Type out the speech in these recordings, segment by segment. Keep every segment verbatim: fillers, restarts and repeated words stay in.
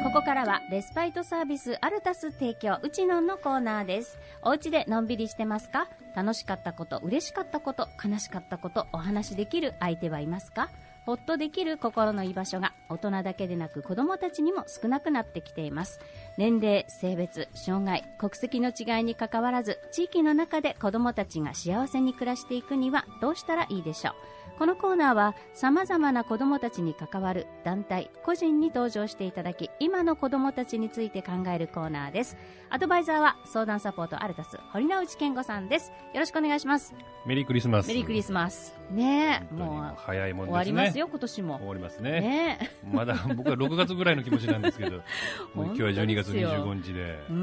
ここからはレスパイトサービスアルタス提供うちのんのコーナーです。お家でのんびりしてますか？楽しかったこと、嬉しかったこと、悲しかったこと、お話しできる相手はいますか？ほっとできる心の居場所が大人だけでなく子どもたちにも少なくなってきています。年齢、性別、障害、国籍の違いにかかわらず地域の中で子どもたちが幸せに暮らしていくにはどうしたらいいでしょう。このコーナーはさまざまな子どもたちに関わる団体、個人に登場していただき、今の子どもたちについて考えるコーナーです。アドバイザーは相談サポートアルタス堀之内健吾さんです。よろしくお願いします。 メリークリスマス。 メリークリスマスねえ、 もう早いもんですね。 終わりますよ、今年も終わりますね。 ねまだ僕はろくがつぐらいの気持ちなんですけどもう今日はじゅうにがつにじゅうごにちで、うん、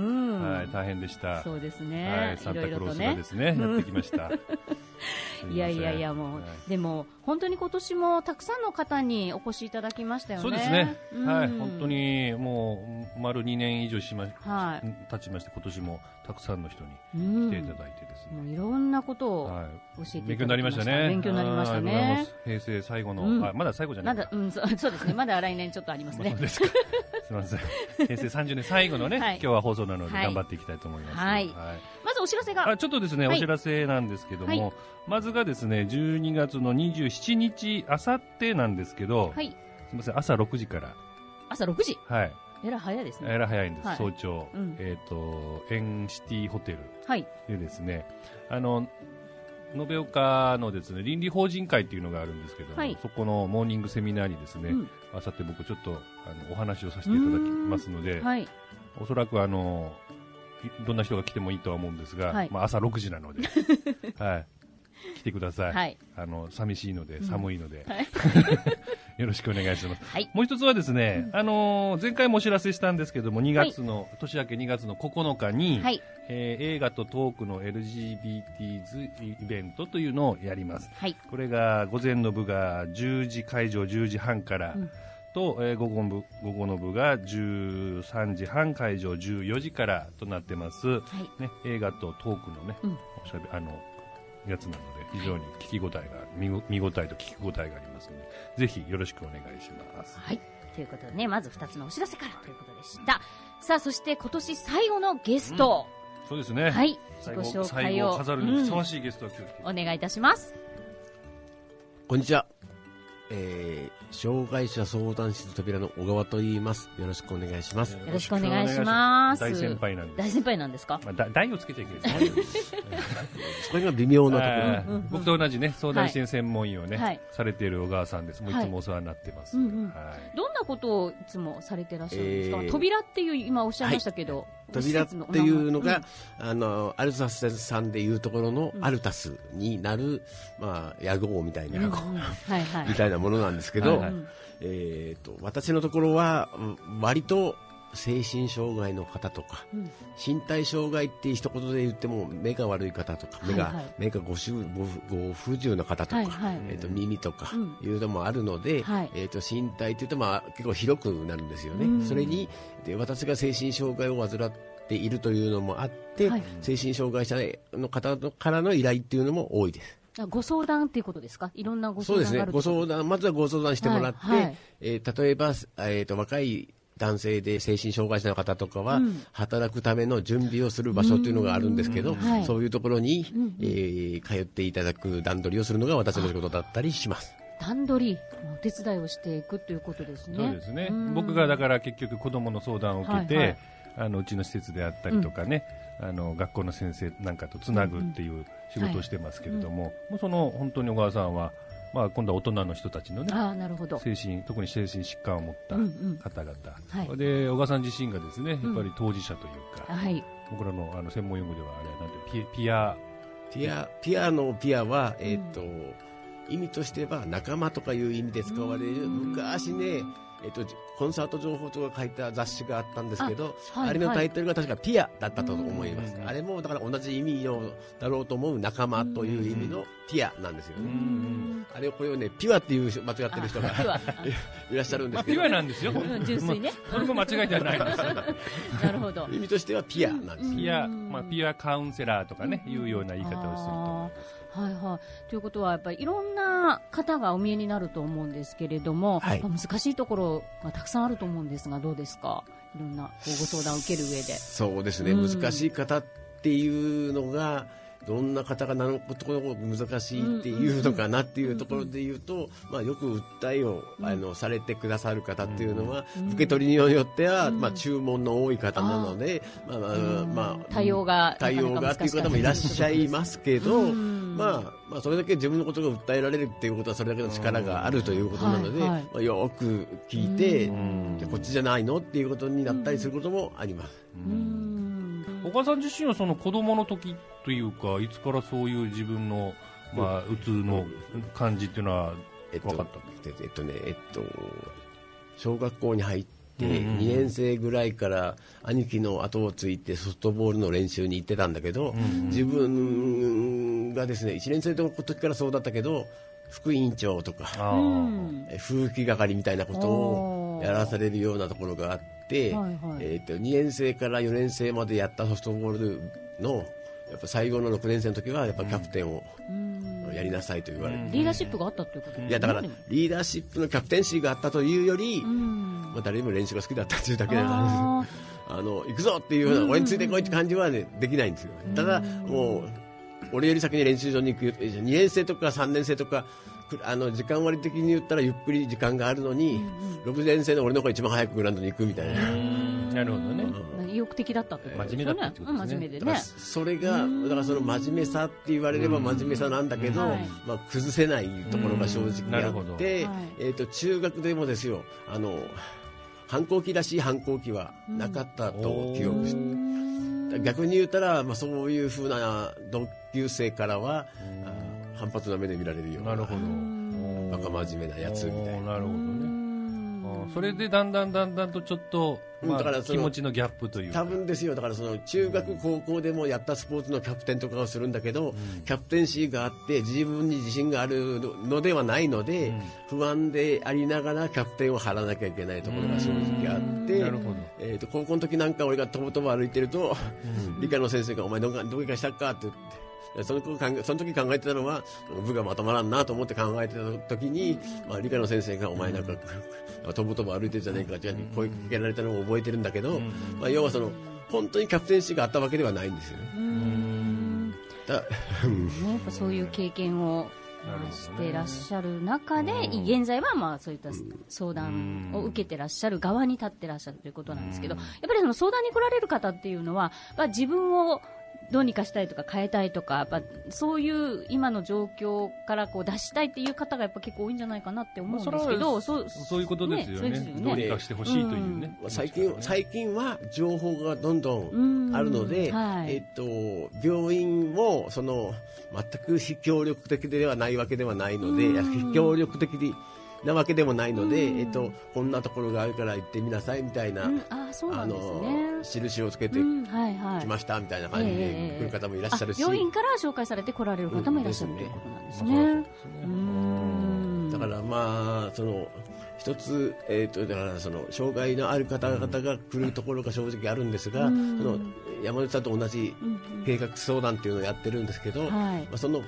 はい、大変でした。 そうですね、 はい、サンタクロースがですね、ね、やってきましたいやいやいや、もう、はい、でも本当に今年もたくさんの方にお越しいただきましたよね。 そうですね、うん、はい、本当にもう丸にねん以上しま、はい、経ちまして、今年もたくさんの人に来ていただいてですね、 うん、もういろんなことを教えていただきました。 勉強になりましたね。 勉強になりましたね。 平成最後の、 うん、 あ、まだ最後じゃないか、 まだ、うん、そ, そうですね、まだ来年ちょっとありますね。 そうですかすみません平成さんじゅうねん最後のね、はい、今日は放送なので頑張っていきたいと思います。 はい、はい、まずお知らせがあちょっとですね、はい、お知らせなんですけども、はい、まずがですねじゅうにがつのにじゅうしちにち、あさってなんですけど、はい、すみません、朝ろくじから。 朝ろくじ、 はい、 えら早いですね。 えら早いんです、はい、早朝、 うん、 えっ、ー、とエンシティホテルでですね、はい、あの延岡のですね倫理法人会っていうのがあるんですけども、はい、そこのモーニングセミナーにですね、あさって僕ちょっとあのお話をさせていただきますので、はい、おそらくあのどんな人が来てもいいとは思うんですが、はい、まあ、朝ろくじなので、はい、来てください、はい、あの寂しいので寒いので、うん、はいよろしくお願いします、はい、もう一つはですね、うん、あのー、前回もお知らせしたんですけどもにがつの、はい、年明けにがつのここのかに、はい、えー、映画とトークの エルジービーティーズ イベントというのをやります、はい、これが午前の部がじゅうじ会場じゅうじはんから、うん、と、えー、午後部、午後の部がじゅうさんじはん会場じゅうよじからとなってます、はい、ね、映画とトークのね、うん、おしゃべあのやつなので非常に聞き応えが、はい、見, 見応えと聞き応えがありますのでぜひよろしくお願いします。 はい、ということでね、まずふたつのお知らせからということでした。さあ、そして今年最後のゲスト、 うん、そうですね、 はい、自己紹介を最後を飾るにふさわしいゲストを今日、 うん、お願いいたします。 こんにちは、えー、障害者相談室扉の小川と言います。よろしくお願いします。 よろしくお願いします。 大先輩なんです。 大先輩なんですか？ まあ、だ大をつけちゃいけないです。 それが微妙なところ。 僕と同じね、相談支援専門員をね、はい、されている小川さんです。もういつもお世話になってます。はいうんうんはい、 どんなことをいつもされてらっしゃるんですか？えー、扉っていう今おっしゃいましたけど。はい、 扉っていうのが、うん、あのアルタスさんでいうところのアルタスになる、うん、まあ、屋号みたいな、うんうんはいはい、みたいなものなんですけど、はいはいえー、と私のところは割と精神障害の方とか、うん、身体障害って一言で言っても目が悪い方とか目が、はいはい、目がご不自由な方とか、はいはいえー、と耳とかいうのもあるので、うんえー、と身体っていうと、まあ、結構広くなるんですよね、うん、それにで私が精神障害を患っているというのもあって、はい、精神障害者の方からの依頼っていうのも多いです。 ご相談っていうことですか？いろんなご相談がある。 そうですね。ご相談、まずはご相談してもらって、はいはいえー、例えば、えー、と若い男性で精神障害者の方とかは、うん、働くための準備をする場所というのがあるんですけど、はい、そういうところに、うんえー、通っていただく段取りをするのが私の仕事だったりします。 段取り、お手伝いをしていくということですね。 そうですね。僕がだから結局子どもの相談を受けて、はいはい、あのうちの施設であったりとかね、うん、あの学校の先生なんかとつなぐっていう仕事をしてますけれども、うんはい、もうその本当に小川さんは、まあ、今度は大人の人たちのね、 あなるほど精神特に精神疾患を持った方々、うんうんはい、で小川さん自身がですねやっぱり当事者というか、うんはい、僕ら の, あの専門用語ではあれなんて ピ, ピアピアピアのピアは、えーとうん、意味としては仲間とかいう意味で使われる、うん、昔ねえっと、コンサート情報とか書いた雑誌があったんですけど あ,、はいはい、あれのタイトルが確かピアだったと思います。あれもだから同じ意味のだろうと思う仲間という意味のピアなんですよね。あれをこれをねピュアっていう間違ってる人がいらっしゃるんですけど、 まあ、ピュアなんですよ、 うん、純粋ねこれも間違いではないんですよなるほど、 意味としてはピアなんです。 ピア、まあ、ピュアカウンセラーとかね、うん、いうような言い方をすると思います。 はいはい、ということはやっぱりいろんな方がお見えになると思うんですけれども、はい、難しいところがたくさんあると思うんですがどうですか、いろんなご相談を受ける上で。 そうですね、うん、難しい方っていうのがどんな方がなることが難しいっていうのかなっていうところで言うと、まあ、よく訴えを、あのされてくださる方っていうのは、受け取りによっては、まあ、注文の多い方なので、まあまあ、 対応が対応がっていう方もいらっしゃいますけど、まあまあ、それだけ自分のことが訴えられるっていうことはそれだけの力があるということなので、まあ、よく聞いて、こっちじゃないのっていうことになったりすることもあります。 お母さん自身はその子供の時というかいつからそういう自分の、まあ、うつの感じっていうのは分かった、 えっとえっとねえっと小学校に入ってにねん生ぐらいから兄貴の後をついてソフトボールの練習に行ってたんだけど、自分がですねいちねん生の時からそうだったけど副委員長とか風紀係みたいなことをやらされるようなところがあって、はいはい、えー、とにねん生からよねん生までやったソフトボールのやっぱ最後のろくねん生の時はやっぱキャプテンをやりなさいと言われて、 リーダーシップがあったということですね。 いやだからリーダーシップのキャプテンシーがあったというより、まあ、誰も練習が好きだったというだけであの行くぞっていうような俺についてこいって感じは、ね、できないんですよ。ただもう俺より先に練習場に行くにねん生とかさんねん生とかあの時間割的に言ったらゆっくり時間があるのに、うんうん、ろくねん生の俺の方が一番早くグラウンドに行くみたいな。 なるほどね、 うん、意欲的だったってことですよね。 真面目だったってことですね。 真面目でね。 それがだからその真面目さって言われれば真面目さなんだけど、まあ、崩せないところが正直あって、はい、えー、と中学でもですよ、あの反抗期らしい反抗期はなかったと記憶して、うん、逆に言ったら、まあ、そういうふうな同級生からは反発の目で見られるような。 なるほど、 バカ真面目なやつみたいな。 なるほどね。それでだんだんだんだんとちょっと、まあ、だから気持ちのギャップというか多分ですよ。だからその中学高校でもやったスポーツのキャプテンとかをするんだけど、うん、キャプテンシーがあって自分に自信があるのではないので、うん、不安でありながらキャプテンを張らなきゃいけないところが正直あって、なるほど、えーと、高校の時なんか俺がとぼとぼ歩いてると、うん、理科の先生がお前どこかしたっかって言ってその時考えてたのは部がまとまらんなと思って考えてた時に、まあ、理科の先生がお前なんかとぼとぼ歩いてるじゃないかって声かけられたのを覚えてるんだけど、まあ、要はその本当にキャプテンシーがあったわけではないんですよね。うーんだやっぱそういう経験をしてらっしゃる中で、現在はまあそういった相談を受けてらっしゃる側に立ってらっしゃるということなんですけど、やっぱりその相談に来られる方っていうのは、まあ、自分をどうにかしたいとか変えたいとか、やっぱそういう今の状況からこう出したいっていう方がやっぱ結構多いんじゃないかなって思うんですけど、 まあ、そ, そういうことですよ ね, ね, よねどうにかしてほしいというね、 うん、最近最近は情報がどんどんあるので、はい、えっと、病院もその全く非協力的ではないわけではないので、非協力的になわけでもないので、えっと、こんなところがあるから行ってみなさいみたいな、うん、あそうなんですね、あの印をつけてきましたみたいな感じで来る方もいらっしゃるし、 病院から紹介されて来られる方もいらっしゃる、うん、ということなんですね。 だからまあその一つ、えー、とだからその障害のある方々が来るところが正直あるんですが、うん、その山内さんと同じ計画相談っていうのをやってるんですけど、うんうん、まあ、その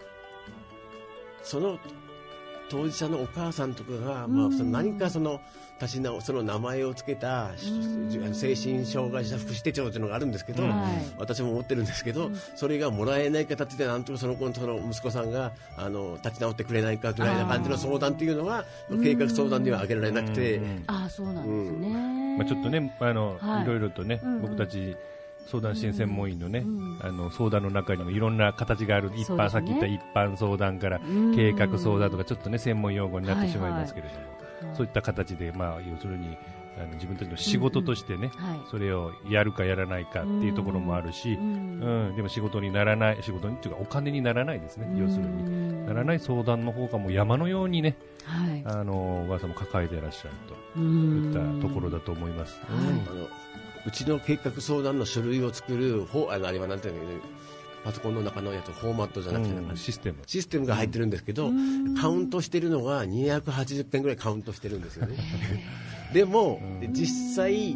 その当事者のお母さんとかが、まあ、その何かそのたしなその名前をつけた精神障害者福祉手帳というのがあるんですけど、はい、私も持ってるんですけど、うん、それがもらえない形でなんとかその子のその息子さんがあの立ち直ってくれないかぐらいな感じの相談というのは計画相談には挙げられなくて、 ああそうなんですね、うん、 まあ、ちょっとねあの、はい、いろいろとね、うんうん、僕たち相談支援専門員のね、うん、あの相談の中にもいろんな形がある、一般、ね、さっき言った一般相談から計画相談とかちょっとね専門用語になってしまいますけれども、はいはい、そういった形で、まあ、要するにあの自分たちの仕事としてね、うんうんはい、それをやるかやらないかっていうところもあるし、うんうん、でも仕事にならない仕事にっていうかお金にならないですね、要するにならない相談の方がもう山のようにね、はい、あのお母さんも抱えていらっしゃるといったところだと思います。うん、はい、 あのうちの計画相談の書類を作るあのあれはなんていうの、ね、パソコンの中のやつフォーマットじゃなくて、うん、システムシステムが入ってるんですけど、うん、カウントしてるのがにひゃくはちじゅってんぐらいカウントしてるんですよねでも、うん、実際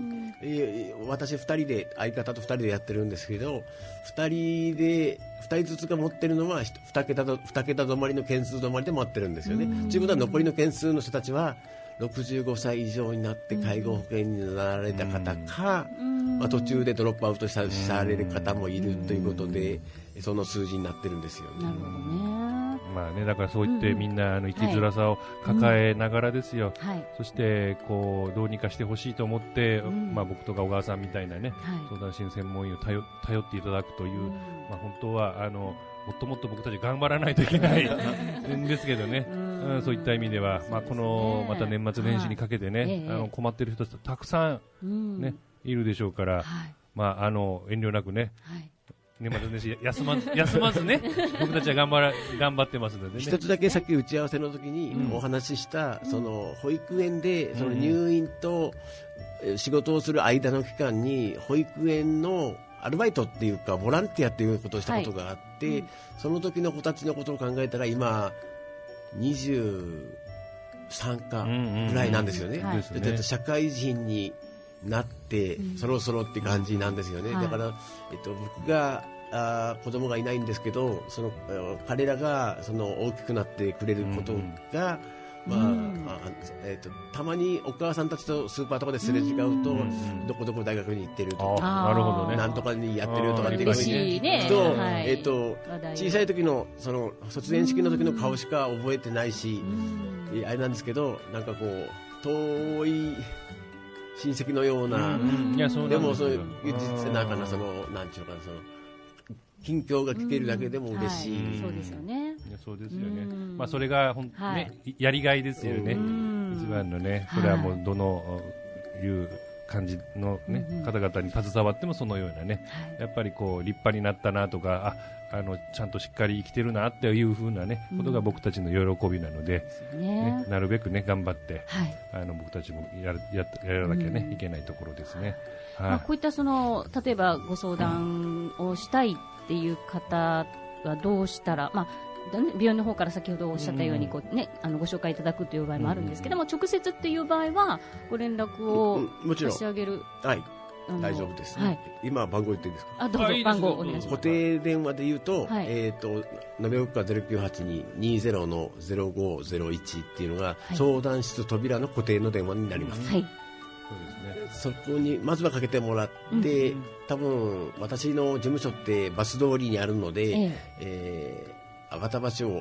えー、私ふたりで相方とふたりでやってるんですけど、ふたりでふたりずつが持ってるのはに桁とに桁止まりの件数止まりで持ってるんですよね。ということは残りの件数の人たちはろくじゅうごさい以上になって介護保険になられた方か、まあ、途中でドロップアウトされる方もいるということで、その数字になってるんですよね。 なるほどね。 まあね、だからそういってみんなあの生きづらさを抱えながらですよ、 はい、 そしてこうどうにかしてほしいと思って、うん、まあ、僕とか小川さんみたいなね、はい、相談支援専門員を頼、頼っていただくという、うん、まあ、本当はあのもっともっと僕たち頑張らないといけないんですけどね、うん、そういった意味では、まあ、このまた年末年始にかけてね、はい、あの困っている人たくさん、ね、うん、いるでしょうから、はい、まあ、あの遠慮なくね、はい、年末年始休まず、休まずね僕たちは頑張ら頑張ってますのでね。 一つだけさっき打ち合わせの時にお話しした、うん、その保育園でその入院と仕事をする間の期間に保育園のアルバイトっていうかボランティアっていうことをしたことがあって、はい、うん、その時の子たちのことを考えたら今にじゅうさんかぐらいなんですよね。うんうんうん、で、はい、社会人になって、うん、そろそろって感じなんですよね。はい、だから、えっと、僕があ子供がいないんですけど、その彼らがその大きくなってくれることが、うんうん、まあ、うん、えっと、たまにお母さんたちとスーパーとかですれ違うと、うん、どこどこ大学に行ってるとか、 なるほどね、 なんとかにやってるとかっていうふうに聞くと、えっと、小さい時のその卒園式の時の顔しか覚えてないし、うん、あれなんですけど、なんかこう遠い親戚のような、うん、いやそうなんですよ。でもそういう実なんかな、そのなんていうのかな、その近況が聞けるだけでも嬉しい、うん、 はい、そうですよね。 いやそうですよね。まあそれがほん、はい、ね、やりがいですよね。一番のね、それはもうどのいう感じのね、うんうん、方々に携わってもそのようなね、はい、やっぱりこう立派になったなとか、あ、あのちゃんとしっかり生きてるなっていう風なね、うん、ことが僕たちの喜びなので、ねね、なるべくね頑張って、はい、あの僕たちもやるややらなきゃね、うん、いけないところですね。はい、 まあ、こういったその例えばご相談をしたいっていう方はどうしたら、まあ、病院の方から先ほどおっしゃったようにこう、ね、あのご紹介いただくという場合もあるんですけども、直接っていう場合はご連絡を差し上げる、 はい、大丈夫です、ね、はい、今番号言っていいですか。 あ、どうぞ番号お願いします。 固定電話で言うと、はい、えーと延岡 ゼロきゅうはちに にじゅうの ゼロごゼロいち っていうのが、はい、相談室扉の固定の電話になります、はい、そこにまずはかけてもらって、うん、多分私の事務所ってバス通りにあるので、えええー、赤田橋を、うんうん、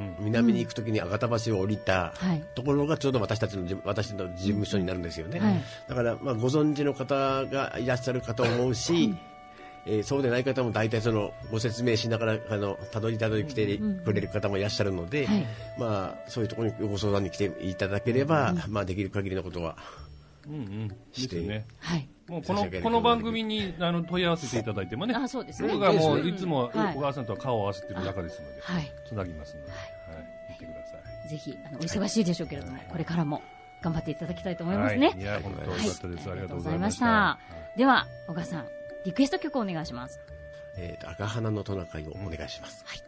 南に行くときに赤田橋を降りたところがちょうど私たちの私の事務所になるんですよね、はい、だから、まあ、ご存知の方がいらっしゃるかと思うし、えー、そうでない方も大体そのご説明しながらあのたどりたどり来てくれる方もいらっしゃるので、はい、まあ、そういうところにご相談に来ていただければ、うん、まあ、できる限りのことはうんうん、してね、はい、 もうこのこの番組にあの問い合わせていただいてもね、 あ、そうですね、 僕がもういつも小川さんとは顔を合わせている中ですので、はい、つなぎますので、はいはい、見てください。ぜひあのお忙しいでしょうけれども、はい、これからも頑張っていただきたいと思いますね。はい、 いや本当良かったです、はい、ありがとうございました。 はい、では小川さん、リクエスト曲をお願いします。 えーと、赤花のトナカイをお願いします。はい。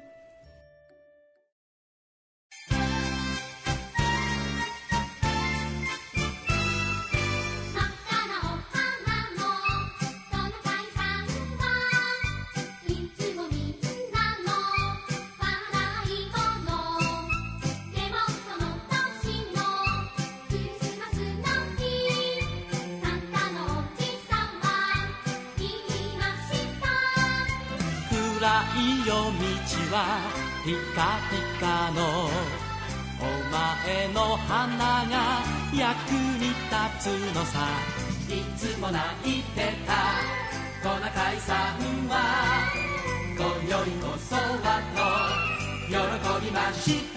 夜道はピカピカのお前の花が役に立つのさ。いつも泣いてたトナカイさんは今宵こそはと喜びました。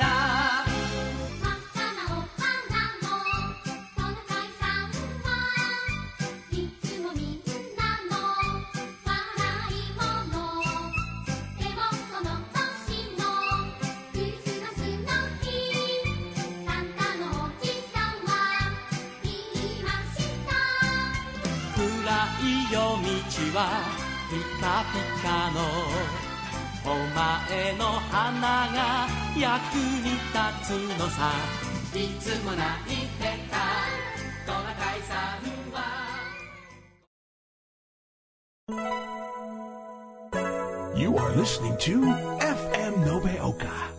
夜道はピカピカのお前の花が役に立つのさ。いつも泣いてたトナカイさんは You're listening to エフエム Nobeoka